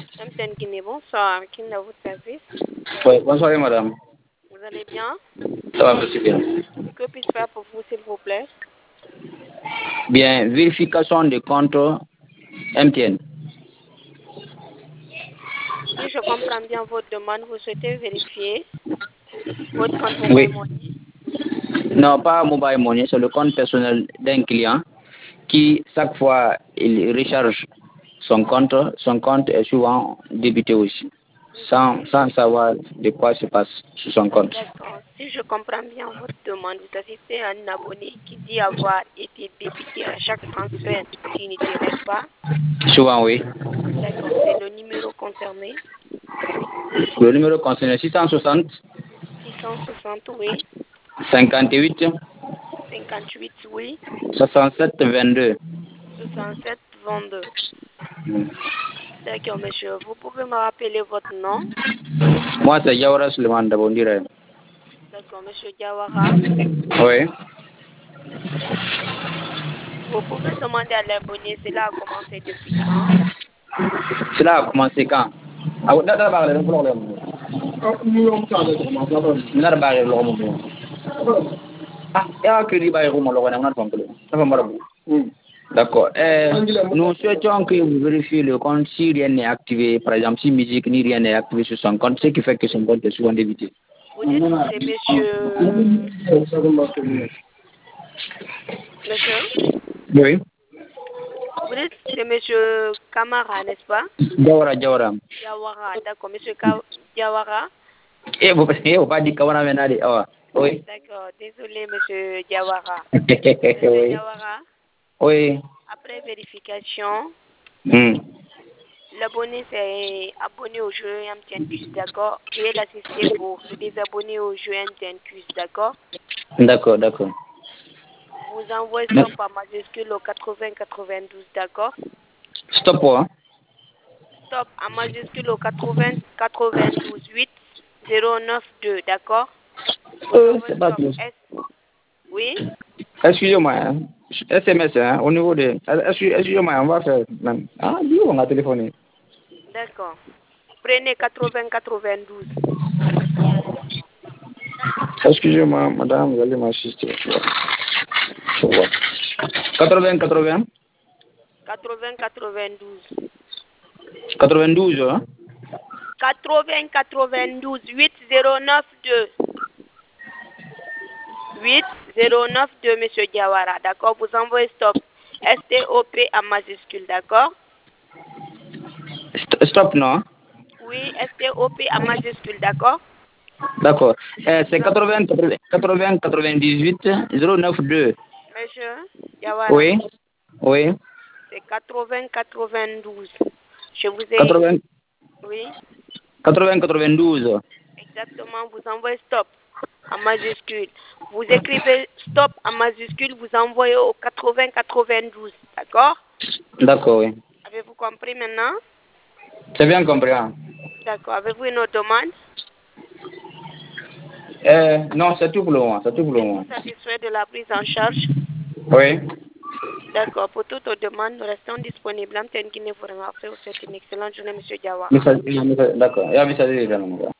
MTN Guinée, bonsoir. Qui est à votre service? Oui, bonsoir madame. Vous allez bien? Ça va, merci bien. Que puis-je faire pour vous, s'il vous plaît? Bien, vérification de compte MTN. Si je comprends bien votre demande, vous souhaitez vérifier votre compte Oui. Mobile Money? Non, pas mobile money, c'est le compte personnel d'un client qui, chaque fois, il recharge son compte est souvent débité aussi, sans savoir de quoi se passe sur son compte. D'accord. Si je comprends bien votre demande, vous assistez à un abonné qui dit avoir été débité à chaque transfert d'unité, n'est-ce pas? Souvent, oui. D'accord. C'est le numéro concerné. Le numéro concerné 660 660, oui. 58 58, oui. 67 22. 67, 22. D'accord, monsieur. Vous pouvez me rappeler votre nom? Moi, c'est Yawara Suleiman Dabondire. D'accord, monsieur Diawara. Oui. Vous pouvez demander à l'abonné, cela a commencé depuis quand? Cela a commencé quand? Ah, oui, d'accord, le problème. Ah, il y a que l'Iba et Romo, on a compris. D'accord. Nous souhaitons que vous vérifiez le compte si rien n'est activé, par exemple, si musique ni rien n'est activé sur son compte, ce qui fait que son compte est souvent débité. Vous dites c'est monsieur... Monsieur? Oui. Vous dites c'est monsieur Kamara, n'est-ce pas? Jawara, Jawara. Diawara, d'accord. Monsieur Diawara? Vous pas dit Kawana Menadi. Oui. D'accord. Désolé, monsieur Diawara. Monsieur Oui. Diawara, Oui. après vérification, Hmm. l'abonné s'est abonné au jeu MTN Quiz, d'accord? Veuillez l'assister pour se désabonner au jeu MTN Quiz, d'accord? D'accord, d'accord. Vous envoyez stop par majuscule au 80-92, d'accord? Stop, hein? Stop en majuscule au 80-92 8 092, d'accord? Vous envoyez C'est pas stop plus. S. Oui? Excusez-moi, hein. SMS, hein, au niveau de... Excusez-moi, on va faire... Ah, dis on a téléphoné. D'accord. Prenez 80-92. Excusez-moi, madame, vous allez m'assister. Je vois. 80, 80. 80-92. 92, hein? 80-92 8 092. 8 092, monsieur Diawara, d'accord? Vous envoyez stop. STOP en majuscule, d'accord? Stop, non? Oui, STOP en majuscule, d'accord? D'accord. C'est 80, 80, 98, 092. Monsieur Diawara, Oui, oui. c'est 80-92. Je vous ai... 80, Oui, 80, 92. exactement. Vous envoyez stop en majuscule. Vous écrivez stop en majuscule, vous envoyez au 80-92, d'accord? D'accord, oui. Avez-vous compris maintenant? C'est bien compris, hein? D'accord. Avez-vous une autre demande? Non, c'est tout pour le moment, c'est tout pour le Êtes-vous moment. satisfait de la prise en charge? Oui. D'accord. Pour toute autre demande, nous restons disponibles. Amten Guinée vous remercie. Vous souhaite une excellente journée, monsieur Diawara. D'accord. Il y a un message déjà,